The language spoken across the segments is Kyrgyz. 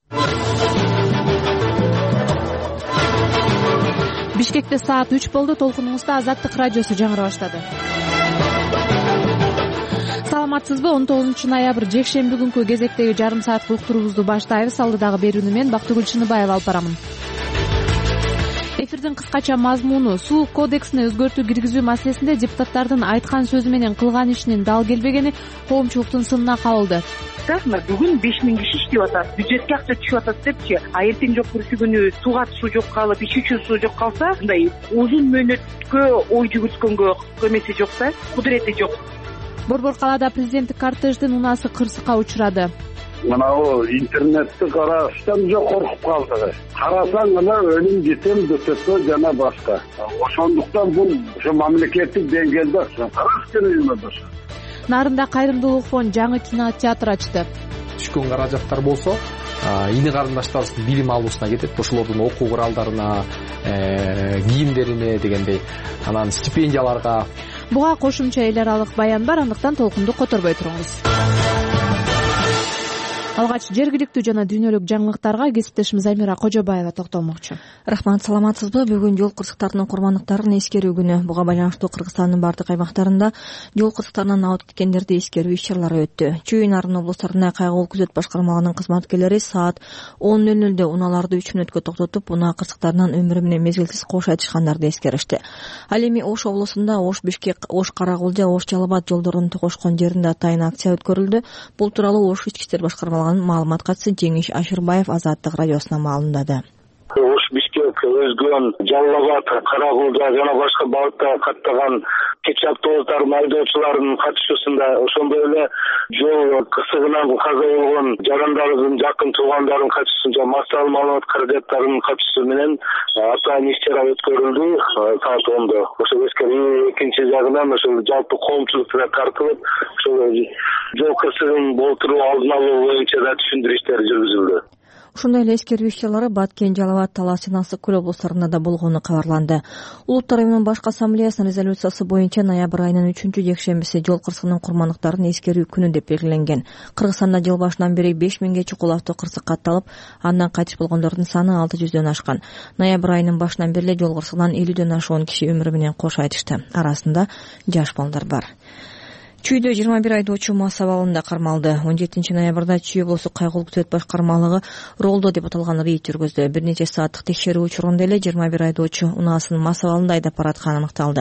Бишкекте саат 3 болду. Толкунуңузда Азаттык радиосу жаңыра баштады. Саламатсызбы? 19 ноябрь жекшемби күнкү кезектеги жарым сааттык уктуруубузду баштайбыз. Алдыдагы берүүнү мен Бактыгүл Чыныбаева алып барамын. Эфирдин кыскача мазмуну: суу кодексине өзгөртүү киргизүү маселесинде депутаттардын айткан сөзү менен кылган ишинин дал келбегени коомчулуктун сынына кабылды. Бүгүн 5000 киши иштеп атат, бюджетке акча түшүп атат депчи, эртең жок бүрсү күнү сууга суу жок калып, ич үчүн суу жок калса, мындай узун мөөнөткө ой жүгүрткөнгө эмеси жок да, кудурети жок. Борбор калаада президенттик кортеждин унаасы кырсыкка учурады. Мынау интернетти караштан жок коркуп калдык. Карасаң гана өлүм жетем дөтөтө жана башка. Ошондуктан бул ошо мамлекеттик деңгээлде караш керек. Нарында кайрымдуулук фонд жаңы кинотеатр ачты. Түшкөн каражаттар болсо ини карындаштарыбыздын билим алуусуна кетет, ошолордун окуу куралдарына, кийимдерине дегендей, анан стипендияларга. Буга кошумча эл аралык баян бар, андыктан толкунду которбой туруңуз. Алгач жергиликтүү жана дүйнөлүк жаңылыктарга кесиптешimiz Амира Кожобаева токтолмокчу. Рахмат, саламатсызбы? Бүгүн жол кырсыктарынын курмандыктарын эскерүү күнү. Буга байланыштуу Кыргызстандын бардык аймактарында жол кырсыктарынан абыт кеткендерди эскерүү иш-чаралары өттү. Чүй Нарын облустарында кайгылуу күзөт башкармалыгынын кызматкерлери саат 10:00 унааларды 3 мүнөткө токтотуп, унаа кырсыктарынан өмүрү менен мезгилсиз кош айтышкандарды эскеришти. Ал эми Ош облусунда Ош Бишкек, Ош Карагулжа, Ош Жалал Абад жолдорун токошкон жеринде атайын акция өткөрүлдү. Бул тууралуу Ош ички иштер башкармалыгынын маалымат катчысы Жеңиш Ашырбаев Азаттык радиосуна маалымдады. Ош Бишкек, Өзгөн, Жалал Абад, Карагулжа жана башка багытта каттаган кечи автобустардын айдоочуларынын катышуусунда, ошондой эле жол кырсыгынан каза болгон жарандарыбыздын жакын туугандарынын катышуусунда массалык маалымат каражаттарынын катышуусу менен атайын иш-чара өткөрүлдү саат 10:00. Ошол эскерүү экинчи жагынан ошол жалпы коомчулукка тартылып, ошол жол кырсыгын болтуруу алдын алуу боюнча да түшүндүрүү иштери жүргүзүлдү. Ошондой эле эскерүү иш-чаралары Баткен, Жалал Абад, Талас жана Ысык Көл облустарында да болгону кабарланды. Улуттар уюмунун башкы ассамблеясынын резолюциясы боюнча ноябрь айынын 3 жекшембиси жол кырсыгынын курмандыктарын эскерүү күнү деп белгиленген. Кыргызстанда жыл башынан бери 5000 чукул автокырсык катталып, андан кайтыш болгондордун саны 600дөн ашкан. Ноябрь айынын башынан бери жол кырсыгынан 50дөн ашуун киши өмүрү менен кош айтышты. Арасында жаш балдар бар. Чүйдө 21 айдоочу мас абалында кармалды. 17 ноябрда Чүй облустук кайгылуу күзөт башкармалыгы ролдо деп аталган рейд жүргүздү. Бир нече сааттык текшерүү учурунда эле 21 айдоочу унаасын мас абалында айдап баратканы аныкталды.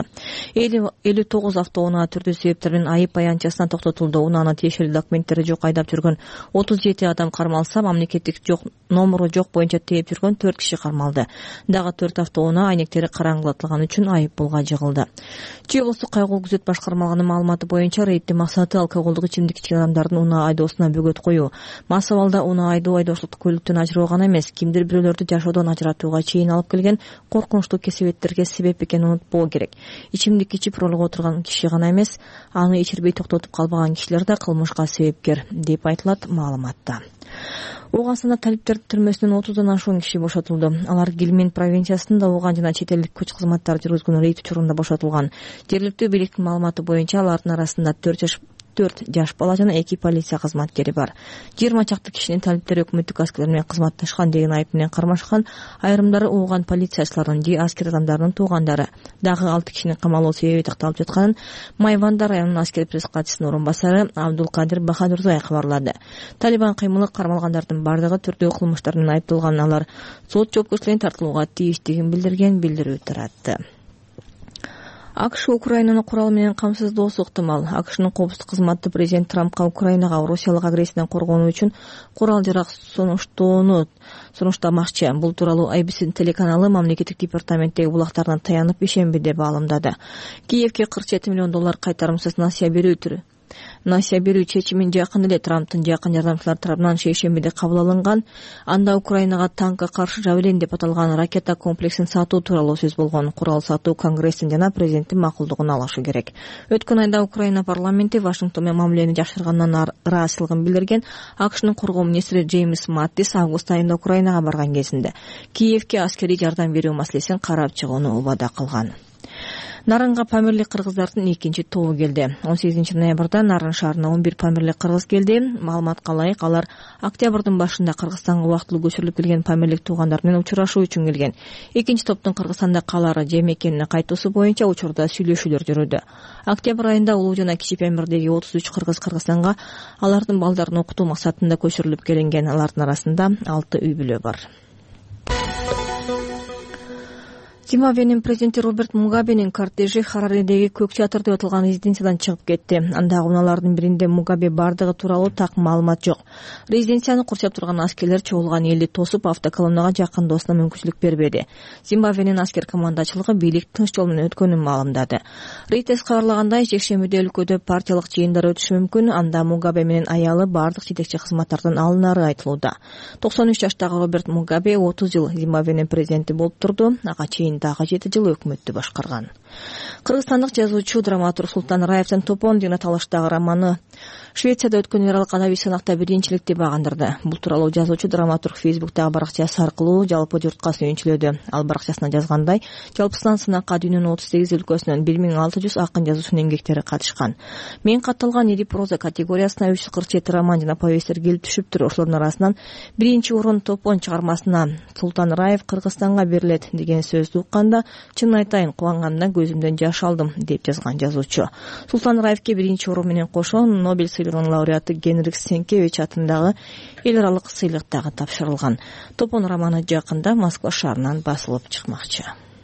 59 автоунаа түрдүү себептерден айып баянчасына токтотулду. Унааны тиешелүү документтери жок айдап жүргөн 37 адам кармалса, мамлекеттик номуру жок боюнча тээп жүргөн 4 киши кармалды. Дагы 4 автоунаа айнектери караңгылатылган үчүн айып пулга жыгылды. Чүй облустук кайгылуу күзөт башкармалыгынын маалыматы боюнча рейддин максаты алкоголдук ичимдик ичкен адамдардын унаа айдоосуна бөгөт коюу. Мас абалда унаа айдоо айдоочулукту көлүктөн ажыроо гана эмес, кимдир бирөөлөрдү жашоодон ажыратууга чейин алып келген коркунучтуу кесепеттерге себеп экенин унутпоо керек. Ичимдик ичип ролго отурган киши гана эмес, аны ичирбей токтотуп калбаган кишилер да кылмышка себепкер деп айтылат маалыматта. Оогансында талиптер түрмөсүнөн 30дан ашуун киши бошотулду. Алар Гельмин провинциясында Ооган жана чет элдик күч кызматтары жүргүзгөн рейд учурунда бошотулган. Жергиликтүү бийликтин маалыматы боюнча алардын арасында 4 жаш бала жана 2 полиция кызматкери бар. 20 чакты кишинин талиптер өкмөттүк аскерлер менен кызматташкан деген айып менен кармашкан. Айрымдары Ооган полициячыларынын же аскер адамдарынын туугандары. Дагы 6 кишинин камалуу себеби такталып жатканын Майвандар районунун аскер пресс катчысынын орун басары Абдулкадир Бахадурзай кабарлады. Талибан кыймылы кармалгандардын бардыгы түрдүү кылмыштар менен айыпталган. Алар сот жоопкерчилигине тартылууга тийиштигин билдирген билдирүү таратты. АКШ Украинаны курал менен камсыздоосу ыктымал. АКШнын коопсуздук кызматы президент Трампка Украинага Россиялык агрессиядан коргонуу үчүн курал-жарак сунуштамакчы. Бул тууралуу ABC телеканалы мамлекеттик департаменттеги булактарына таянып ишенбиде маалымдады. Киевке $47 миллион кайтарымсыз насия берүү чечимин жакын эле Трамптын жакын жардамчылары тарабынан шейшембиде кабыл алынган. Анда Украинага танкка каршы Жавелин деп аталган ракета комплексин сатуу тууралуу сөз болгон. Курал сатуу Конгресстин жана президенттин макулдугун алышы керек. Өткөн айда Украина парламенти Вашингтон менен мамилени жакшыргандан ыраазычылыгын билдирген. АКШнын коргоо министри Джеймс Маттис август айында Украинага барган кезинде Киевке аскерий жардам берүү маселесин карап чыгууну убада кылган. Нарынга памирлик кыргыздардын экинчи тобу келди. 18 ноябрда Нарын шаарына 11 памирлик кыргыз келди. Маалыматка ылайык, алар октябрдын башында Кыргызстанга убактылуу көчүрүлүп келген памирлик туугандар менен учурашуу үчүн келген. Экинчи топтун Кыргызстанда калаары же мекенине кайтуусу боюнча учурда сүйлөшүүлөр жүрүүдө. Октябрь айында Улуу жана Кичи Памирдеги 33 кыргыз Кыргызстанга алардын балдарын окутуу максатында көчүрүлүп келинген. Алардын арасында 6 үй бүлө бар. Зимбабвенин президенти Роберт Мугабенин кортежи Хараридеги Көк театрда өтүлгөн резиденциядан чыгып кетти. Андагы унаалардын биринде Мугабе бардыгы тууралуу так маалымат жок. Резиденцияны курчап турган аскерлер чогулган элди тосуп автоколоннага жакындоосуна мүмкүнчүлүк бербеди. Зимбабвенин аскер командачылыгы бийлик тынч жол менен өткөнүн маалымдады. Рейтес кабарлагандай, жекшембиде өлкөдө партиялык жыйындар өтүшү мүмкүн. Анда Мугабе менен аялы бардык жетекчи кызматтардан алынары айтылууда. 93 жаштагы Роберт Мугабе 30 жыл Зимбабвенин президенти болуп турду. Ага чейин дагы 7 жыл өкмөттү башкарган. Кыргызстандык жазуучу драматург Султан Раевдин Топон деген аталыштагы романы Швецияда өткөн эл аралык адабий сынакта биринчиликти багындырды. Бул тууралуу жазуучу драматург Фейсбуктагы баракчасы аркылуу жалпы журтка сүйүнчүлөдү. Ал баракчасына жазгандай, жалпысынан сынакка дүйнөнүн 38 өлкөсүнөн 1600 акын жазуучунун эмгектери катышкан. Мен катталган ири проза категориясына 347 роман жана повесттер келип түшүптүр. Ошолордун арасынан биринчи орун Топон чыгармасына Султан Раев Кыргызстанга берилет деген сөздү укканда, чын айтайын, кубангандан көзүмдөн жаш алдым деп жазган жазуучу. Султан Раевке биринчи орун менен кошо Нобель сыйлыгынын лауреаты Генрих Сенкевич атындагы эл аралык сыйлык дагы тапшырылган. Топон романы жакында Москва шаарынан басылып чыкмакчы.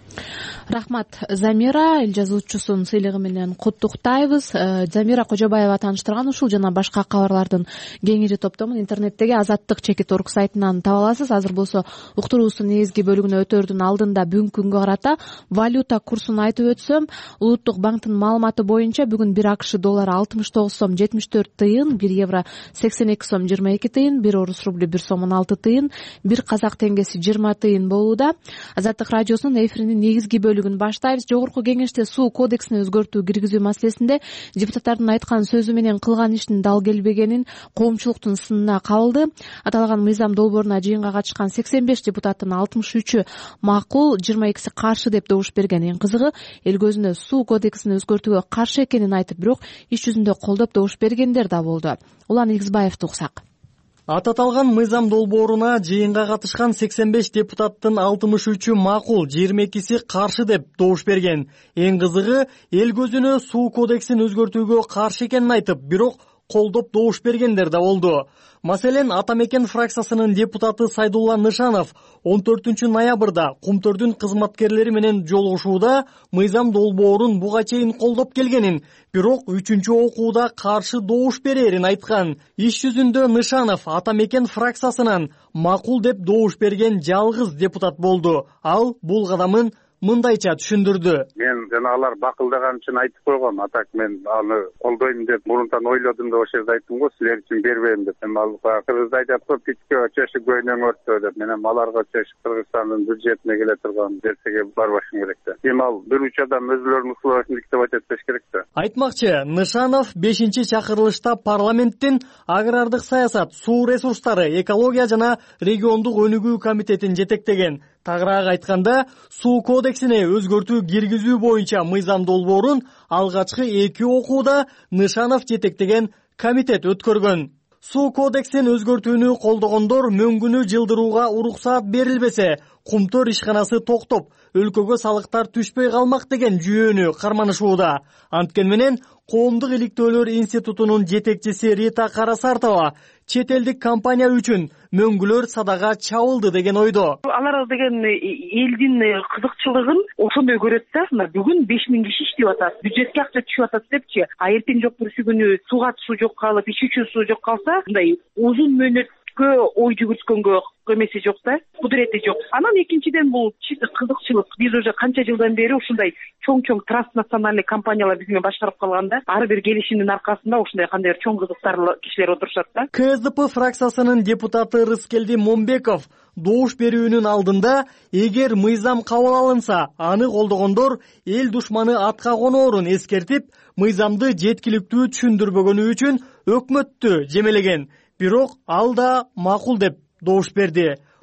Рахмат, Замира. Эл жазуучусунун сыйлыгы менен куттуктайбыз. Замира Кожобаева тааныштырган ушул жана башка кабарлардын кеңири топтомун интернеттеги azattik.org сайтынан таба аласыз. Азыр болсо уктуруубуздун негизги бөлүгүнө өтөрдүн алдында бүгүнкү күнгө карата валюта курсун айтып өтсөм, Улуттук банктын маалыматы боюнча бүгүн 1 АКШ доллары 69 сом 74 тыйын, 1 евро 82 сом 22 тыйын, 1 орус рублю 1 сом 16 тыйын, 1 казак теңгеси 20 тыйын болууда. Азаттык радиосунун эфиринин негизги бөлүгүн баштайбыз. Жогорку кеңеште суу кодексине өзгөртүү киргизүү маселесинде депутаттардын айткан сөзү менен кылган иштин дал келбегенин коомчулуктун сынына кабылды. Аталган мыйзам долбооруна жыйынга катышкан 85 депутаттын 63-ü макул, 22-си каршы деп добуш берген. Эң кызыгы, эл көзүнө суу кодексин өзгөртүүгө каршы экенин айтып, бирок иш жүзүндө колдоп добуш бергендер да болду. Улан Игизбаевди уксак. Аталган мыйзам долбооруна жыйынга катышкан 85 депутаттын 63-ü макул, 22-си каршы деп добуш берген. Эң кызыгы, эл көзүнө суу кодексин өзгөртүүгө каршы экенин айтып, бирок колдоп добуш бергендер да болду. Маселен, Ата Мекен фракциясынын депутаты Сайдулла Нышанов 14 ноябрда Кумтөрдүн кызматкерлери менен жолугушууда мыйзам долбоорун буга чейин колдоп келгенин, бирок 3-окууда каршы добуш берерин айткан. Иш жүзүндө Нышанов Ата Мекен фракциясынан макул деп добуш берген жалгыз депутат болду. Ал бул кадамын мындайча түшүндүрдү. Мен жана алар бакылдаган үчүн айтып койгом. Атак мен аны колдойм деп мурунтан ойлодум да ошол жерде айттым го, силер үчүн бербейм деп. Мен ал кыргызда айтат го, питке чөшү көйнөң өрттө деп. Мен аларга чөшү Кыргызстандын бюджетине келе турган нерсеге барбашым керек да. Эми ал бир уч адам өзүлөрүнүн условиясын диктеп этпеш керек да. Айтмакчы, Нышанов 5-чакырылышта парламенттин агрардык саясат, суу ресурстары, экология жана региондук өнүгүү комитетин жетектеген. Тагыраак айтканда, суу кодексине өзгөртүү киргизүү боюнча мыйзам долбоорун алгачкы 2 окууда Нышанов жетектеген комитет өткөргөн. Суу кодексин өзгөртүүнү колдогондор мөңгүнү жылдырууга уруксаат берилбесе, Кумтөр ишканасы токтоп, өлкөгө салыктар түшпөй калмак деген жүйөнү карманышууда. Анткени менен Коомдук иликтөөлөр институтунун жетекчиси Рита Карасартова чет элдик компания үчүн мөңгүлөр садага чабылды деген ойдо. Алар деген элдин кызыкчылыгын ошондой көрөт да. Бүгүн 5000 киши иштеп атат, бюджетке акча түшүп атат депчи. А эртең жок бүрсү күнү сууга суу жок калып, ич үчүн суу жок калса, мындай узун мөөнөткө ой жүгүрткөнгө эмеси жок да, кудурети жок. Анан экинчиден бул кызыкчылык. Биз уже канча жылдан бери ушундай чоң транснациональный компаниялар биз менен башкарып калганда, ар бир келишимдин аркасында ушундай кандайдыр чоң кызыктарлы кишилер отурушат да. КСДП фракциясынын депутаты Рыскелди Момбеков добуш берүүнүн алдында, эгер мыйзам кабыл алынса, аны колдогондор эл душманы атка коноорун эскертип, мыйзамды жеткиликтүү түшүндүрбөгөнү үчүн өкмөттү жемелеген. Бирок ал да макул деп добуш берди.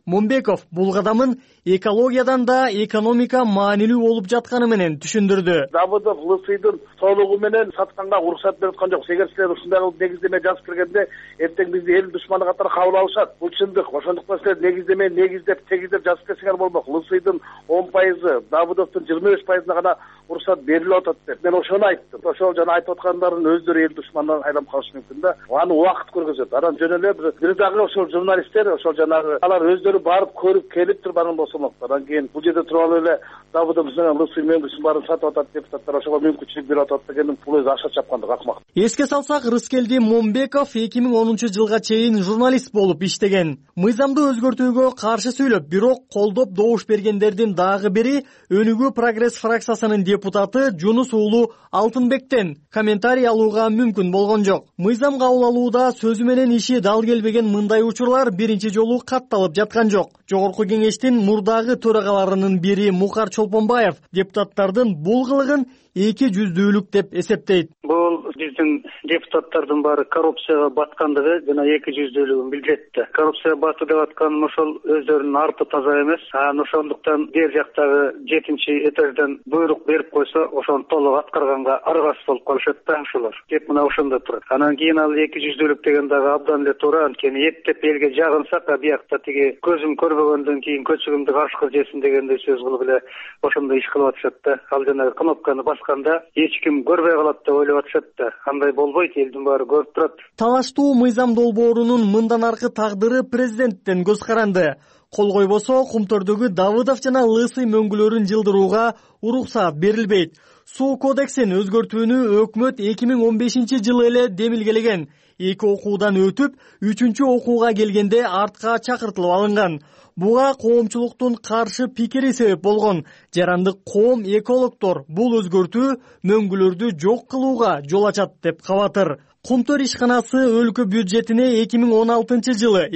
Момбеков бул кадамын экологиядан да экономика маанилүү болуп жатканы менен түшүндүрдү. Давыдов Лысыйдын толугу менен сатканга уруксат берип аткан жок. Эгер силер ушундай кылып негиздеме жазып киргенде эртең бизди эл душманы катары кабыл алышат. Бул чындык. Ошондуктан силер негиздеп тегиздеп жазып кетсеңер болмок. Лысыйдын 10%, Давыдовдун 25%на гана уруксат берилип атат деп. Мен ошону айттым. Ошол жана айтып аткандардын өздөрү эл душманынан айланып калышы мүмкүн да. Аны убакыт көргөзөт. Анан жөн эле бир дагы ошол журналисттер, ошол жанагы алар өздөрү барып көрүп келип турбаган болсомок. Анан кийин бул жерде туруп алып эле Давыдов менен Лысый мөңгүсүн баарын сатып атат депутаттар ошого мүмкүнчүлүк берип атат дегендин бул өзү акча чапкандык акмак. Эске салсак, Рыскелди Момбеков 2010 жылга чейин журналист болуп иштеген. Мыйзамды өзгөртүүгө каршы сүйлөп, бирок колдоп добуш бергендердин дагы бири Өнүгүү Прогресс фракциясынын депутаты Жунус уулу Алтынбектен комментарий алууга мүмкүн болгон жок. Мыйзам кабыл алууда сөзү менен иши дал келбеген мындай учурлар биринчи жолу катталып жаткан жок. Жогорку кеңештин мурдагы төрагаларынын бири Мухар Чолпонбаев депутаттардын бул кылыгын эки жүздүүлүк деп эсептейт. Бул биздин депутаттардын баары коррупцияга баткандыгы жана эки жүздүүлүгүн билдирет да. Коррупцияга батты деп аткан ошол өздөрүнүн арты таза эмес. Ошондуктан бер жактагы 7-этаждан буйрук берип койсо, ошону толук аткарганга аргасыз болуп калышат да ошолор. Кеп мына ошондо турат. Анан кийин ал эки жүздүүлүк деген дагы абдан эле туура. Анткени эптеп элге жагынсак, биякта тиги көзүм көрбөгөндөн кийин көчөгүмдү каршы жесин дегендей сөз кылып эле ошондой иш кылып атышат да. Ал жанагы кнопканы басканда эч ким көрбөй калат деп ойлоп атышат да. Андай болбойт, элдин баары көрүп турат. Талаштуу мыйзам долбоорунун мындан аркы тагдыры президенттен көз каранды. Кол койбосо Кумтөрдөгү Давыдов жана Лысый мөңгүлөрүн жылдырууга уруксаат берилбейт. Суу кодексин өзгөртүүнү өкмөт 2015 жылы эле демилгелеген. 2 окуудан өтүп, 3-чү окууга келгенде артка чакыртылып алынган. Буга коомчулуктун каршы пикири себеп болгон. Жарандык коом экологдор бул өзгөртүү мөңгүлөрдү жок кылууга жол ачат деп кабатыр. Кумтөр ишканасы өлкө бюджетине 2016 жылы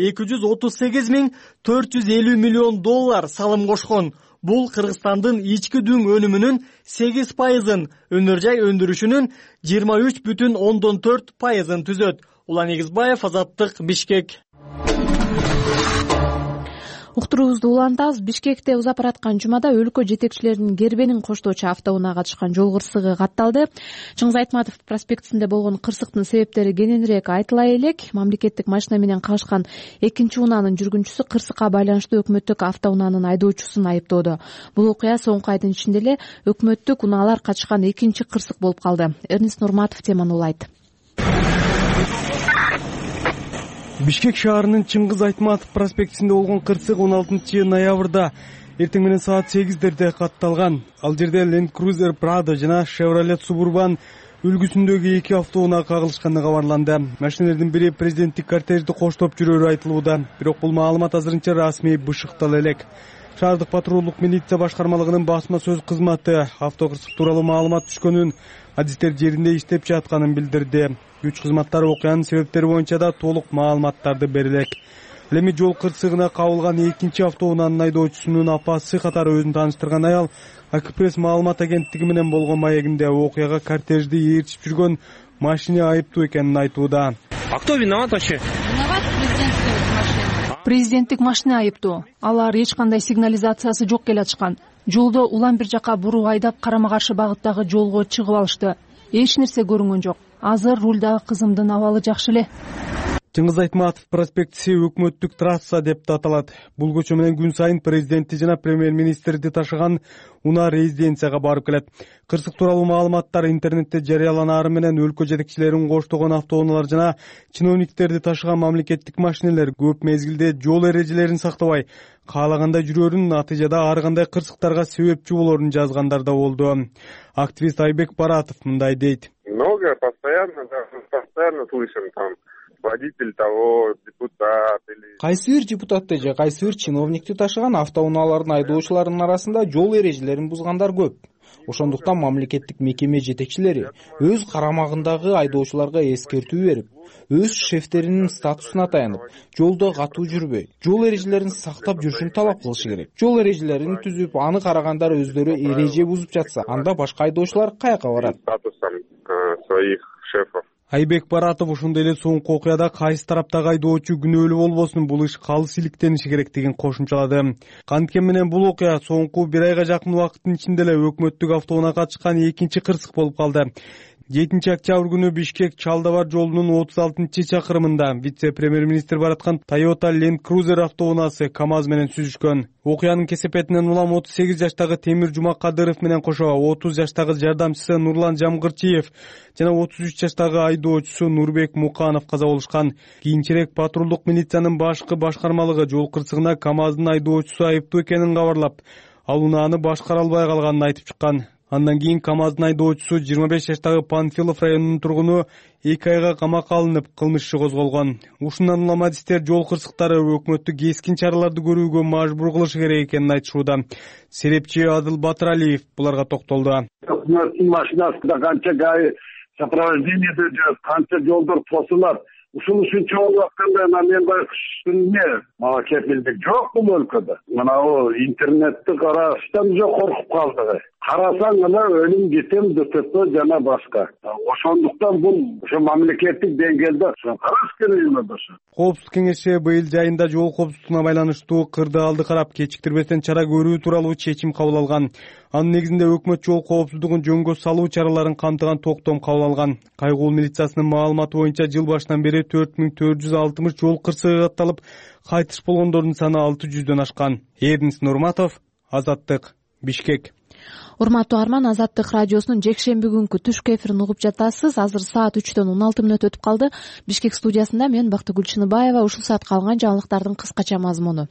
$450 миллион салым кошкон. Бул Кыргызстандын ички дүң өнүмүнүн 8%, өнөр жай өндүрүшүнүн 23,4%-ын түзөт. Улан Эгизбаев, Азаттык, Бишкек. Уктуруубузду улантабыз. Бишкекте узап бараткан жумада өлкө жетекчилеринин Гербенин коштоочу автоунаа катышкан жол кырсыгы катталды. Чыңгыз Айтматов проспектисинде болгон кырсыктын себептери кененирээк айтыла элек. Мамлекеттик машина менен кагышкан экинчи унаанын жүргүнчүсү кырсыкка байланыштуу өкмөттүк автоунаанын айдоочусун айыптоодо. Бул окуя соңку айдын ичинде эле өкмөттүк унаалар катышкан экинчи кырсык болуп калды. Эрнест Нурматов теманы улайт. Бишкек шаарынын Чыңгыз Айтматов проспектисинде болгон кырсык 16 ноябрда эртең менен саат 8-дерде катталган. Ал жерде Land Cruiser Prado жана Chevrolet Suburban үлгүсүндөгү эки автоунаа кагылышканы кабарланды. Машиналардын бири президенттик кортежди коштоп жүрөрү айтылууда. Бирок бул маалымат азырынча расмий бышыктала элек. Шаардык патрулдук милиция башкармалыгынын басма сөз кызматы автокырсык тууралуу маалымат түшкөнүн, адистер жеринде иштеп жатканын билдирди. Күч кызматтары окуянын себептери боюнча да толук маалыматтарды берилек. Эми жол кырсыгына кабылган экинчи автоунаанын айдоочусунун апасы катары өзүн тааныштырган аял Акпресс маалымат агенттиги менен болгон маегинде окуяга кортежди ээрчип жүргөн машина айыптуу экенин айтууда. А кто виноват вообще? Виноват президенттик машина айыптуу. Алар эч кандай сигнализациясы жок келатышкан. Жолдо улам бир жака буруу айдап, карама каршы багыттагы жолго чыгып алышты. Эч нерсе көрүнгөн жок. Азыр рулдагы кызымдын абалы жакшы эле. Чыңгыз Айтматов проспектиси өкмөттүк трасса деп аталат. Бул көчө менен күн сайын президентти жана премьер-министрди ташыган унаа резиденцияга барып келет. Кырсык тууралуу маалыматтар интернетте жарыяланаары менен өлкө жетекчилерин коштогон автоунаалар жана чиновниктерди ташыган мамлекеттик машинелер көп мезгилде жол эрежелерин сактабай, каалагандай жүрөрүн, натыйжада ар кандай кырсыктарга себепчи болорун жазгандар да болду. Активист Айбек Баратов мындай дейт. Много, постоянно слышим там. Водитель того, депутат или... Кайсы бир депутатты же кайсы бир чиновникти ташыган автоунаалардын айдоочуларынын арасында жол эрежелерин бузгандар көп. Ошондуктан мамлекеттик мекеме жетекчилери өз карамагындагы айдоочуларга эскертүү берип, өз шефтеринин статусуна таянып, жолдо катуу жүрбөй, жол эрежелерин сактап жүрүшүн талап кылышы керек. Жол эрежелерин түзүп, аны карагандар өздөрү эреже бузуп жатса, анда башка айдоочулар каяка барат? Статусом своих шефов. Айбек Баратов ошондой эле соңку окуяда кайсы тараптагы айдоочу күнөөлүү болбосун бул иш калыс иликтениши керектигин кошумчалады. Канткени менен бул окуя соңку бир айга жакын убакыттын ичинде эле өкмөттүк автоунаакка чыккан экинчи кырсык болуп калды. 7 октябрь күнү Бишкек Чалдабар жолунун 36-чакырымында вице-премьер-министр бараткан Toyota Land Cruiser автоунаасы КамАЗ менен сүзүшкөн. Окуянын кесепетинен улам 38 жаштагы Темир Жумакадыров менен кошо 30 жаштагы жардамчысы Нурлан Жамгырчиев жана 33 жаштагы айдоочусу Нурбек Муканов каза болушкан. Кийинчерээк патрулдук милициянын башкы башкармалыгы жол кырсыгына КамАздын айдоочусу айыптуу экенин кабарлап, ал унааны башкара албай калганын айтып чыккан. Андан кийин КамАздын айдоочусу 25 жаштагы Панфилов районунун тургуну 2 айга камакка алынып, кылмыш иши козголгон. Ушундан улам адистер жол кырсыктары өкмөттү кескин чараларды көрүүгө мажбур кылышы керек экенин айтышууда. Серепчи Адыл Батыралиев буларга токтолду. Өкмөттүн машинасында канча сопровождениеде жүрөт, канча жолдор тосулат. Ушул ушунча болуп атканда мен байкуштун мага кепилдик жок бул өлкөдө. Мына интернетти караштан уже коркуп калдык. Карасаң гана өлүм жетем ДТП жана башка. Ошондуктан бул ошо мамлекеттик деңгээлде караш керек ошо. Коопсуздук кеңеши быйыл жайында жол коопсуздугуна байланыштуу кырды алды карап кечиктирбестен чара көрүү тууралуу чечим кабыл алган. Анын негизинде өкмөт жол коопсуздугун жөнгө салуу чараларын камтыган токтом кабыл алган. Кайгуул милициясынын маалыматы боюнча жыл башынан бери 4460 жол кырсыгы катталып, кайтыш болгондордун саны 600дөн ашкан. Эрнис Нурматов, Азаттык, Бишкек. Урматтуу арман, Азаттык радиосунун жекшемби күнкү түшкү эфирин угуп жатасыз. Азыр саат 3дөн 16 мүнөт өтүп калды. Бишкек студиясында мен Бактыгүл Чыныбаева. Ушул саат калган жаңылыктардын кыскача мазмуну.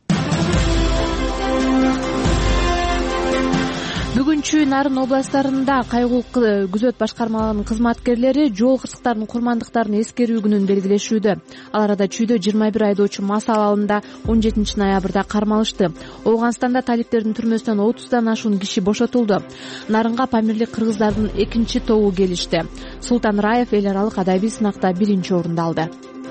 Бүгүнчү Нарын областарында кайгуу күзөт башкармаларынын кызматкерлери жол кырсыктарынын курмандыктарын эскерүү күнүн белгилешүүдө. Ал арада Чүйдө 21 айдоочу мас абалында 17 ноябрда кармалышты. Ооганстанда талиптердин түрмөсүнөн 30дан ашуун киши бошотулду. Нарынга памирлик кыргыздардын экинчи тобу келишти. Султан Раев эл аралык адабий сынакта 1-орунду алды.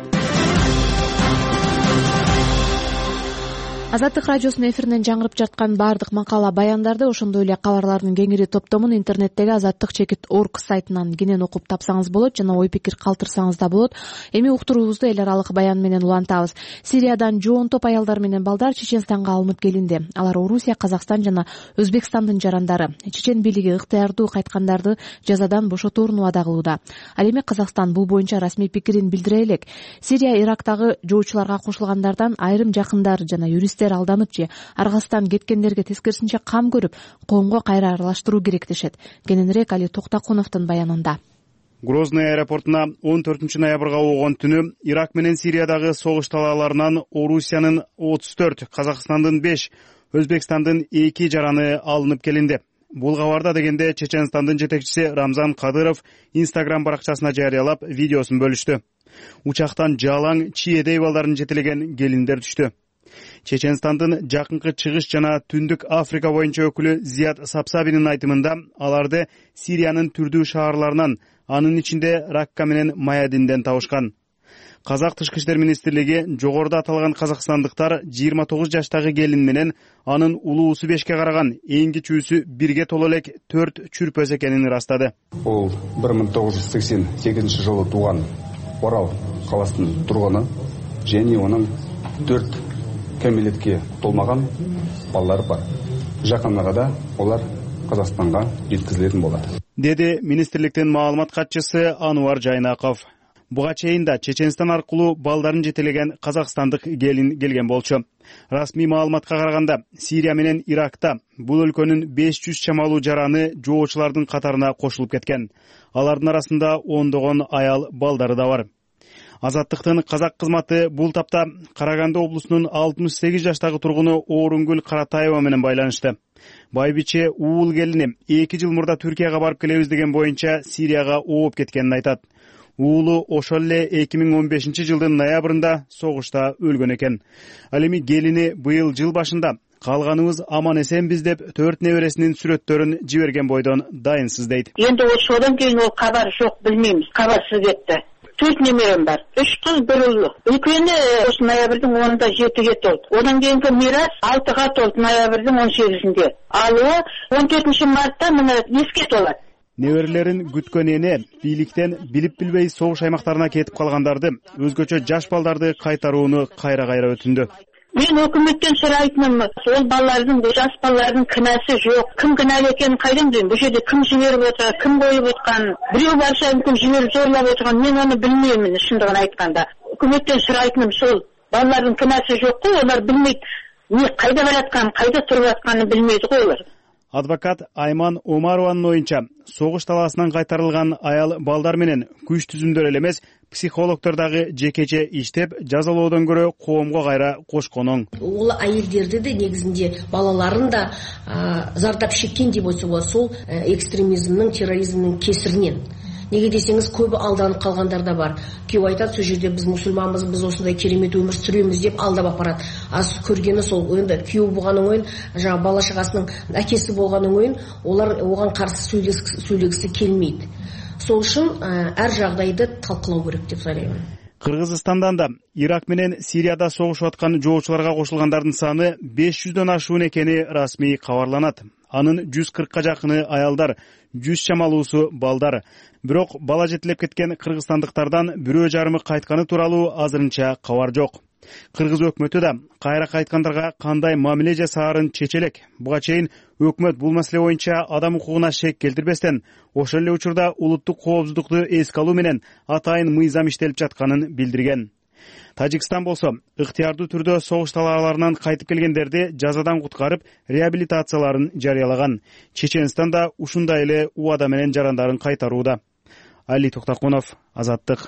Азаттык радиосунун эфиринен жаңырып жаткан баардык макала баяндарды, ошондой эле кабарлардын кеңири топтомун интернеттеги azattik.org сайтынан кенен окуп тапсаңыз болот жана ой пикир калтырсаңыз да болот. Эми уктуруубузду эл аралык баян менен улантабыз. Сириядан жоон топ аялдар менен балдар Чеченстанга алынып келинди. Алар Орусия, Казакстан жана Өзбекстандын жарандары. Чечен бийлиги ыктыярдуу кайткандарды жазадан бошотоорун убада кылууда. Ал эми Казакстан бул боюнча расмий пикирин билдире элек. Сирия Ирактагы жоочуларга кошулгандардан айрым жакындар жана юристтер алданып же Аргастан кеткендерге тескерисинче кам көрүп, коомго кайра аралаштыруу керек дешет. Кененирээк Али Токтакуновдун баянында. Грозный аэропортуна 14 ноябрга болгон түнү Ирак менен Сириядагы согуш талааларынан Орусиянын 34, Казакстандын 5, Өзбекстандын 2 жараны алынып келинди. Бул кабарда дегенде Чеченстандын жетекчиси Рамзан Кадыров Instagram баракчасына жарыялап видеосун бөлүштү. Учактан жалаң чиедей балдарын жетелеген келиндер түштү. Чеченстандын жакынкы чыгыш жана Түндүк Африка боюнча өкүлү Зият Сапсабинин айтымында аларды Сириянын түрдүү шаарларынан, анын ичинде Ракка менен Маядинден табышкан. Казак тышкы иштер министрлиги жогоруда аталган казакстандыктар 29 жаштагы келин менен анын улуусу 5ке караган эң кичүүсү 1ге толо элек 4 чүрпөс экенин ырастады. Ол 1988 жылы тууган Орал каласынын тургуну және онун 4 кәмелетке толмаған балалар бар. Жақын арада олар Қазақстанға жеткізілетін болады. Деди министрликтин маалымат катчысы Ануар Жайнаков. Буга чейин да Чеченстан аркылуу балдарын жетелеген казакстандык келин келген болчу. Расмий маалыматка караганда, Сирия менен Иракта бул өлкөнүн 500 чамалуу жараны жоочулардын катарына кошулуп кеткен. Алардын арасында ондогон аял балдары да бар. Азаттыктын казак кызматы бул тапта Караганды облусунун 68 жаштагы тургуну Орунгүл Каратаева менен байланышты. Байбиче уул келини 2 жыл мурда Түркияга барып келебиз деген боюнча Сирияга ооп кеткенин айтат. Уулу ошол эле 2015 жылдын ноябрында согушта өлгөн экен. Ал эми келини быйыл жыл башында калганыбыз аман эсенбиз деп 4 небересинин сүрөттөрүн жиберген бойдон дайынсыз дейт. Енді ошодан кийин ол кабар жок, билмеймиз, кабарсыз кетти. 4 немерем бар. 3 кыз, 1 уул. Экөөнү ошо ноябрдын 10-унда 7ге толду. Одан кийинки мирас 6га толду ноябрдын 18-синде. Ал 14 мартта мына 2ге толот. неберелерин күткөн эне бийликтен билип билбей согуш аймактарына кетип калгандарды, өзгөчө жаш балдарды кайтарууну кайра өтүндү. Мен өкмөттөн сурайтыным, ол балалардын, жаш балалардын кынасы жок. Ким кыналы экенин кайдан билем? Бул жерде ким жиберип отурат, ким коюп аткан, бирөө барса мүмкүн жиберип зорлоп отурган, мен аны билбеймин чындыгын айтканда. Өкмөттөн сурайтыным сол, балалардын кынасы жок го, олар билмейт. Не кайда баратканын, кайда туруп атканын билмейт го олар. Адвокат Айман Омарованын оюнча, согуш талаасынан кайтарылган аял балдар менен күч түзүмдөр эле эмес, психологдор дагы жекече иштеп, жазалоодон көрө коомго кайра кошкон оң. Ол айылдерде де негизинде балаларын да зардап шеккен деп болсо сол экстремизмдин, терроризмдин кесиринен. Неге десеңиз, көбі алданып қалғандар да бар. Күйеу айтады, сол жерде біз мұсылманбыз, біз осындай керемет өмір сүреміз деп алдап апарады. Аз көргені сол, енді күйеу болғанның ойын, жаңа бала шағасының әкесі болғанның ойын, олар оған қарсы сөйлегісі келмейді. Сол үшін әр жағдайды талқылау керек деп ойлаймын. Кыргызстандан да Ирак менен Сирияда согушуп аткан жоочуларга кошулгандардын саны 500дөн ашуун экени расмий кабарланат. Анын 140ка жакыны аялдар, 100 чамалуусу балдар. Бирок бала жетилеп кеткен кыргызстандыктардан бирөө жарымы кайтканы тууралуу азырынча кабар жок. Кыргыз өкмөтү да кайра кайткандарга кандай мамиле жасаарын чечелек. Буга чейин өкмөт бул маселе боюнча адам укугуна шек келтирбестен, ошол эле учурда улуттук коопсуздукту эске алуу менен атайын мыйзам иштелип жатканын билдирген. Тажикстан болсо ыктыярдуу түрдө согуш талааларынан кайтып келгендерди жазадан куткарып, реабилитацияларын жарыялаган. Чеченстан да ушундай эле убада менен жарандарын кайтарууда. Али Токтакунов, Азаттык.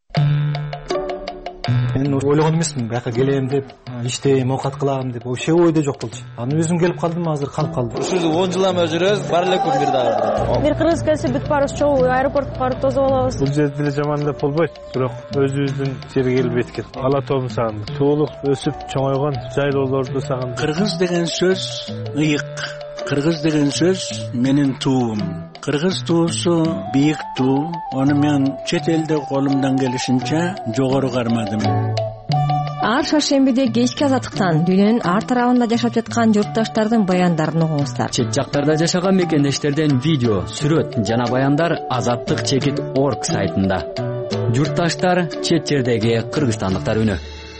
Мен ойлогон эмесмин, бияка келем деп, иштейм, оокат кылам деп, вообще ойдо жок болчу. Аны өзүм келип калдым, азыр калып калдым. Ушул 10 жылдан жүрөбүз, бар эле күн бир дагы. Бир кыргыз келсе бүт барыбыз чогуу аэропортко барып тосуп алабыз. Бул жерде деле жаман деп болбойт, бирок өзүбүздүн жерге келип эткен. Ала тообун сагындым. Туулук өсүп чоңойгон жайлоолорду сагындым. Кыргыз деген сөз ыйык. Кыргыз деген сөз менин туум. Кыргыз туусу бийик туу. Аны мен чет элде колумдан келишинче жогору кармадым. Ар шаршембиде кечки Азаттыктан дүйнөнүн ар тарабында жашап жаткан журтташтардын баяндарын угуңуздар. Чет жактарда жашаган мекендештерден видео, сүрөт жана баяндар azattik.org сайтында. Журтташтар, чет жердеги кыргызстандыктар үнү.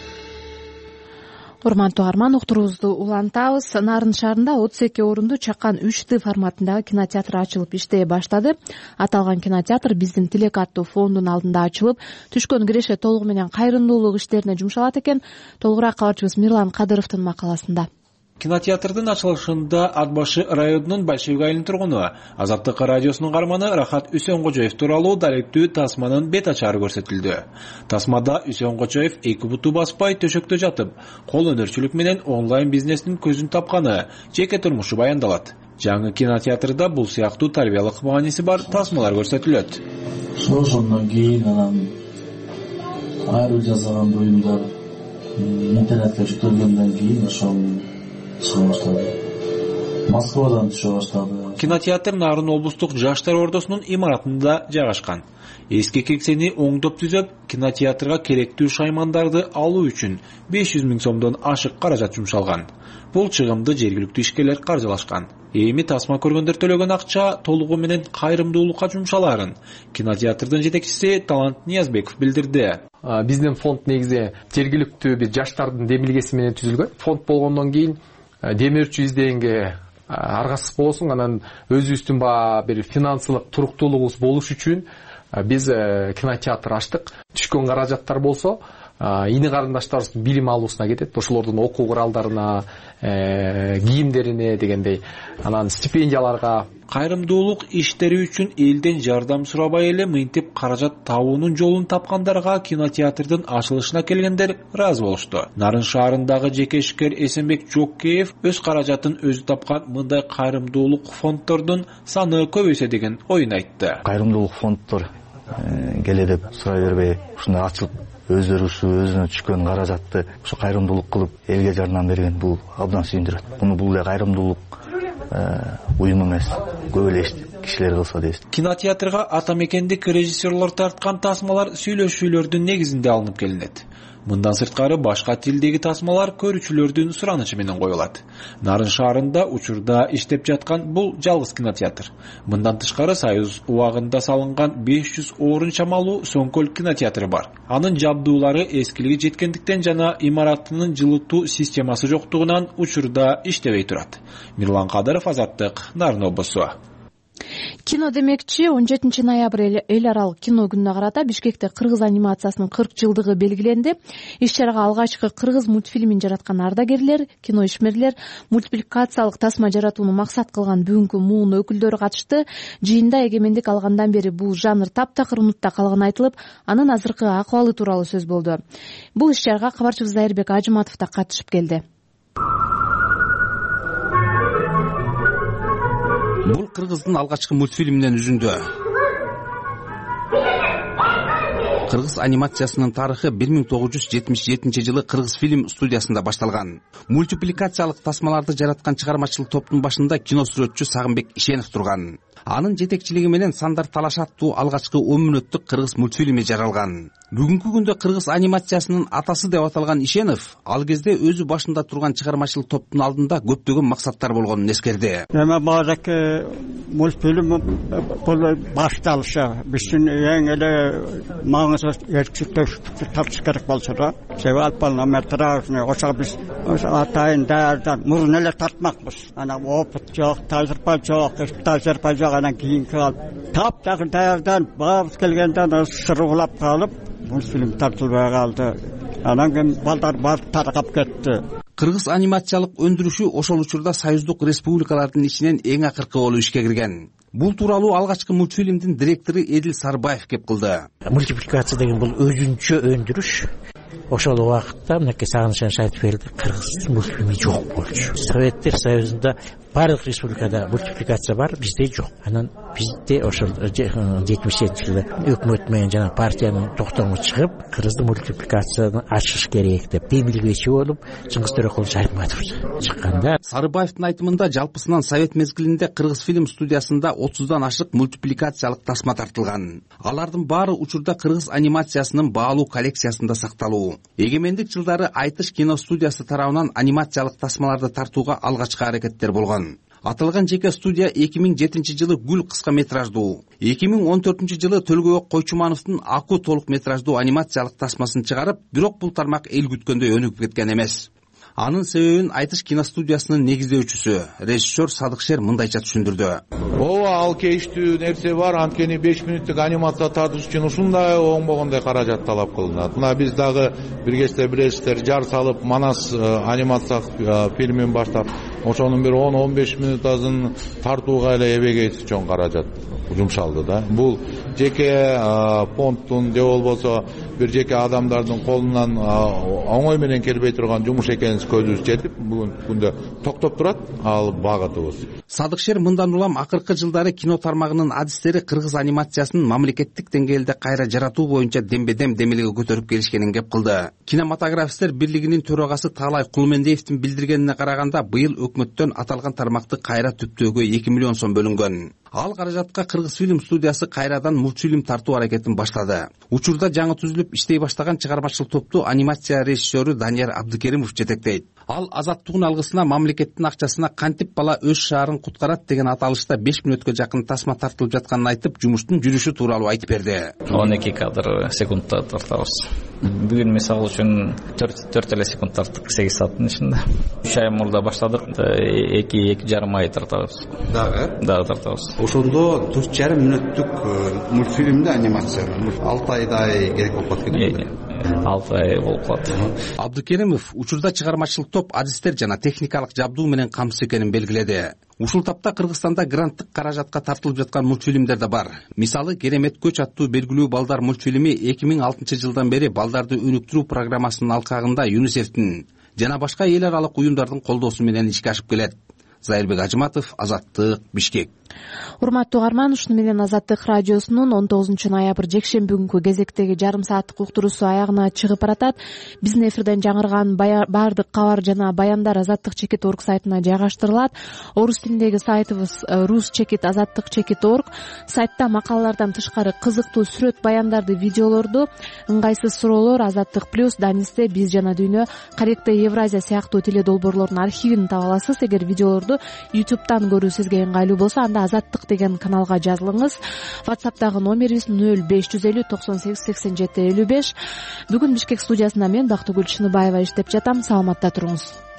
Урматтуу угарман, уктуруубузду улантабыз. Нарын шаарында 32 орунду чакан 3D форматындагы кинотеатр ачылып иштей баштады. Аталган кинотеатр биздин Тилек аттуу фондун алдында ачылып, түшкөн киреше толугу менен кайрымдуулук иштерине жумшалат экен. Толугураак кабарчыбыз Мирлан Кадыровдун макаласында. Кинотеатрдын ачылышында Атбашы районунун Большевик айылынын тургуну, Азаттык радиосунун каарманы Рахат Үсөнгожоев тууралуу даректүү тасманын бет ачары көрсөтүлдү. Тасмада Үсөнгожоев эки буту баспай төшөктө жатып, кол өнөрчүлүк менен онлайн бизнестин көзүн тапканы, жеке турмушу баяндалат. Жаңы кинотеатрда бул сыяктуу тарбиялык мааниси бар тасмалар көрсөтүлөт. Ошондон кийин анан айрыл жасаган буюмдар интернетке жүктөлгөндөн кийин ошол Москвадан түшө баштады. Кинотеатр Нарын облустук жаштар ордосунун имаратында жайгашкан. Эски кеңсени оңдоп түзөп, кинотеатрга керектүү шаймандарды алуу үчүн 500 000 сомдон ашык каражат жумшалган. Бул чыгымды жергиликтүү ишкерлер каржылашкан. Эми тасма көргөндөр төлөгөн акча толугу менен кайрымдуулукка жумшаларын кинотеатрдын жетекчиси Талант Ниязбеков билдирди. Биздин фонд негизи жергиликтүү бир жаштардын демилгеси менен түзүлгөн. Фонд болгондон кийин демирчү издегенге аргасыз болсун, анан өзүбүздүн бир финансылык туруктуулугубуз болуш үчүн биз кинотеатр ачтык. Түшкөн каражаттар болсо ини карындаштарыбыздын билим алуусуна кетет. Ошолордун окуу куралдарына, кийимдерине дегендей, анан стипендияларга. Кайрымдуулук иштери үчүн элден жардам сурабай эле мынтип каражат табуунун жолун тапкандарга кинотеатрдын ачылышына келгендер ыраазы болушту. Нарын шаарындагы жеке ишкер Эсенбек Жокеев өз каражатын өзү тапкан мындай кайрымдуулук фонддордун саны көбөйсө деген оюн айтты. Кайрымдуулук фонддор келе деп сурай бербей, ушундай ачылып өздөрү өзүнө түшкөн каражатты ушу кайрымдуулук кылып элге жардам берген бул абдан сүйүндүрөт. Муну бул эле кайрымдуулук уюм эмес, көп эле кишилер кылса дейбиз. Кинотеатрга ата мекендик режиссерлор тарткан тасмалар сүйлөшүүлөрдүн негизинде алынып келинет. Мындан сырткары башка тилдеги тасмалар көрүүчүлөрдүн суранычы менен коюлат. Нарын шаарында учурда иштеп жаткан бул жалгыз кинотеатр. Мындан тышкары Союз убагында салынган 500 орун чамалуу Соңкөл кинотеатры бар. Анын жабдуулары эскилиги жеткендиктен жана имараттын жылытуу системасы жоктугунан учурда иштебей турат. Мирлан Кадыров, Азаттык, Нарын облусу. Кино демекчи 17 ноябрь эл аралык кино күнүнө карата Бишкекте кыргыз анимациясынын 40 жылдыгы белгиленди. Иш-чарага алгачкы кыргыз мультфильмин жараткан ардагерлер, кино ишмерлер, мультипликациялык тасма жаратууну максат кылган бүгүнкү муун өкүлдөрү катышты. Жыйында эгемендик алгандан бери бул жанр таптакыр унутта калганы айтылып, анын азыркы акыбалы тууралуу сөз болду. Бул иш-чарага кабарчыбыз Айырбек Ажыматов да катышып келди. Бул кыргыздын алгачкы мультфильминен үзүндү. Кыргыз анимациясынын тарыхы 1977 жылы Кыргыз фильм студиясында башталган. Мультипликациялык тасмаларды жараткан чыгармачылык топтун башында кино сүрөтчү Сагынбек Ишенов турган. Анын жетекчилиги менен Сандар Талаш аттуу алгачкы 10 мүнөттүк кыргыз мультфильми жаралган. Бүгүнкү күндө кыргыз анимациясынын атасы деп аталган Ишенов ал кезде өзү башында турган чыгармачылык топтун алдында көптөгөн максаттар болгонун эскерди. Баардык мультфильм бул башталышы биздин эң эле маңызды эркиндик тапчы керек болчу да. Себеби полнометражный ошо биз атайын даярдан мурун эле тартмакпыз. Ана опыт жок, тажрыйба жок, тажрыйба жок, анан кийинки таптагы даярдан баарыбыз келгенден сыргылап калып мультфильм тартылбай калды. Анан кийин балдар барып таркап кетти. Кыргыз анимациялык өндүрүшү ошол учурда союздук республикалардын ичинен эң акыркы болуп ишке кирген. Бул тууралуу алгачкы мультфильмдин директору Эдил Сарбаев кеп кылды. Мультипликация деген бул өзүнчө өндүрүш. Ошол убакытта мынакей Сагыныш айтып берди, кыргыз мультфильми жок болчу. Советтер Союзунда барлык республикада мультипликация бар, бизде жок. Анан бизде ошол 77-жылы өкмөт менен жана партиянын токтому чыгып, кыргызды мультипликацияны ачыш керек деп демилгечи болуп, Чыңгыз Төрөкулович Айтматов чыкканда. Сарыбаевдин айтымында жалпысынан совет мезгилинде Кыргыз фильм студиясында 30дан ашык мультипликациялык тасма тартылган. Алардын баары учурда кыргыз анимациясынын баалуу коллекциясында сакталуу. Эгемендик жылдары Айтыш кино студиясы тарабынан анимациялык тасмаларды тартууга алгачкы аракеттер болгон. Аталган жеке студия 2007 жылы Гүл кыска метраждуу, 2014 жылы Төлгөбек Койчумановдун Аку толук метраждуу анимациялык тасмасын чыгарып, бирок бул тармак эл күткөндөй өнүгүп кеткен эмес. Анын себебин Айтыш киностудиясынын негиздөөчүсү, режиссер Садыкшер мындайча түшүндүрдү. Ооба, ал кейиштүү нерсе бар, анткени 5 мүнөттүк анимация тартыш үчүн ушундай оңбогондой каражат талап кылынат. Мына биз дагы бир кезде билесиздер, жар салып Манас анимация фильмин баштап, ошонун бир 10-15 мүнөтасын тартууга эле эбегейсиз чоң каражат жумшалды да. Бул жеке фондтун же болбосо бир жеке адамдардын колунан оңой менен келбей турган жумуш экенин көзүбүз жетип, бүгүнкү күндө токтоп турат ал багытыбыз. Садыкшер мындан улам акыркы жылдары кино тармагынын адистери кыргыз анимациясынын мамлекеттик деңгээлде кайра жаратуу боюнча дембедем демилге көтөрүп келишкенин кеп кылды. Кинематографисттер бирлигинин төрагасы Таалай Кулмендиевдин билдиргенине караганда, быйыл өкмөттөн аталган тармакты кайра түптөөгө 2 миллион сом бөлүнгөн. Ал каражатка Кыргыз фильм студиясы кайрадан мультфильм тартуу аракетин баштады. Учурда жаңы түзүлүп иштей баштаган чыгармачылык топту анимация режиссеру Данияр Абдыкеримов жетектейт. Ал азаттыгын алгысына мамлекеттин акчасына кантип бала өз шаарын куткарат деген аталышта 5 мүнөткө жакын тасма тартылып жатканын айтып, жумуштун жүрүшү тууралуу айтып берди. 12 кадр секундта тартабыз. Бүгүн мисалы үчүн 4 секунд тарттык 8 сааттын ичинде. 3 ай мурда баштадык, 2,5 ай тартабыз. Дагы тартабыз. Ошондо 4,5 мүнөттүк мультфильмде анимация 6 айдай керек болуп кетти. 6 ай болуп калат. Абдыкеримов учурда чыгармачылык топ адистер жана техникалык жабдуу менен камсыз экенин белгиледи. Ушул тапта Кыргызстанда гранттык каражатка тартылып жаткан мультфильмдер да бар. Мисалы, Керемет көч аттуу белгилүү балдар мультфильми 2006 жылдан бери балдарды өнүктүрүү программасынын алкагында ЮНИСЕФтин жана башка эл аралык уюмдардын колдоосу менен ишке ашып келет. Зайырбек Ажыматов, Азаттык, Бишкек. Урматтуу угарман, ушуну менен Азаттык радиосунун 19-ноябрь жекшемби күнкү кезектеги жарым сааттык уктуруусу аягына чыгып баратат. Биздин эфирден жаңырган баардык кабар жана баяндар Азаттык чекит орг сайтына жайгаштырылат. Орус тилиндеги сайтыбыз Rus чекит Азаттык чекит орг. Сайтта макалалардан тышкары кызыктуу сүрөт баяндарды, видеолорду, ыңгайсыз суроолор, Азаттык плюс, Данисте, Биз жана Дүйнө, Каректе, Евразия сыяктуу теледолбоорлордун архивин таба аласыз. Эгер видеолорду YouTube'дан көрүү сизге ыңгайлуу болсо, анда Азаттык деген каналга жазылыңыз. WhatsApp'тагы номерибиз 0550 98 87 55. Бүгүн Бишкек студиясында мен Бактыгүл Чыныбаева иштеп жатам. Саламатта туруңуз.